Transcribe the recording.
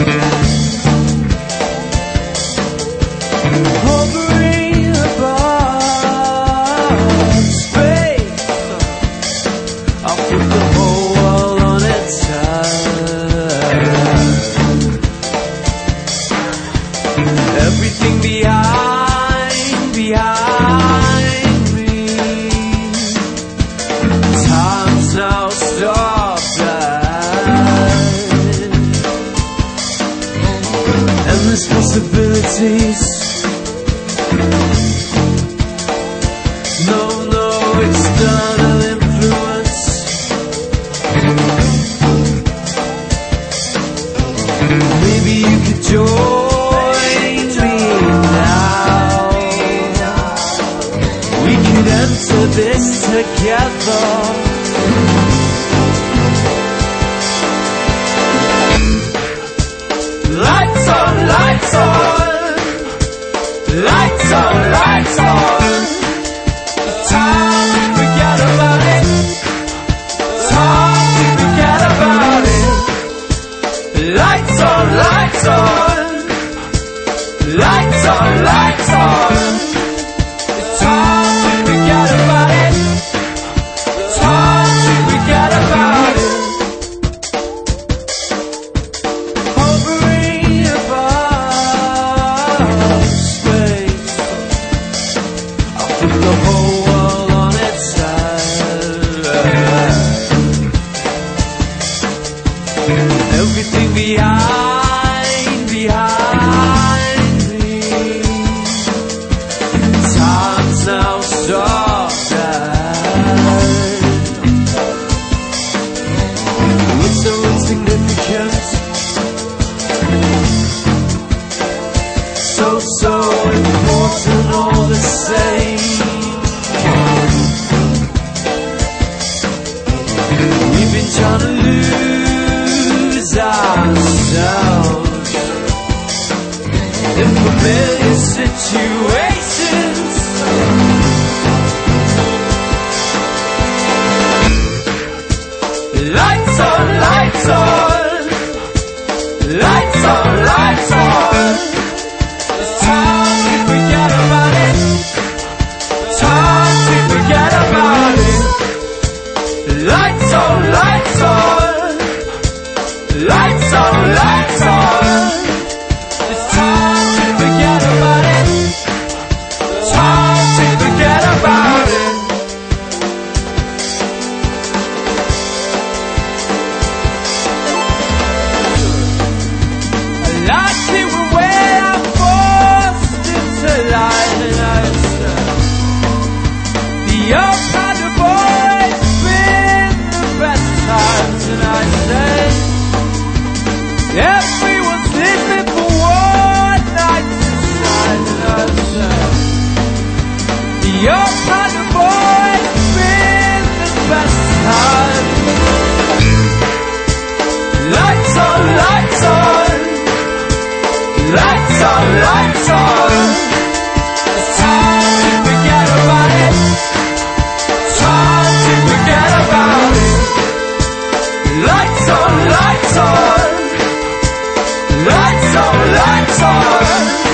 Hovering above space, I'll put the whole world on its side. Everything behind me, time's now stopped. Endless possibilities. No external influence. Maybe you could join me now. We could enter this together. Lights on, lights on. Lights on, lights on. It's time to forget about it. It's time to forget about it. Lights on, lights on. Lights on, lights on. It's time to forget about it. It's time to forget about it. Hovering above space, I'll put the whole world on its side. Everything behind me, time's now stopped. It's so insignificant, so important all the same. We've been trying to lose ourselves in familiar situations. Lights on, lights on. Lights on, lights on. It's time to forget about it. Time to forget about it. Lights on, lights on. Lights on, lights on. It's time to forget about it. Time to forget about it. Like it when I'm forced into life, and I said, the young kind of boy's been the best times, and I said, everyone's living for one night inside, and I said, the young kind of boy's been the best time. Lights on, lights on. Lights on, lights on. It's time to forget about it. Time to forget about it. Lights on, lights on. Lights on, lights on.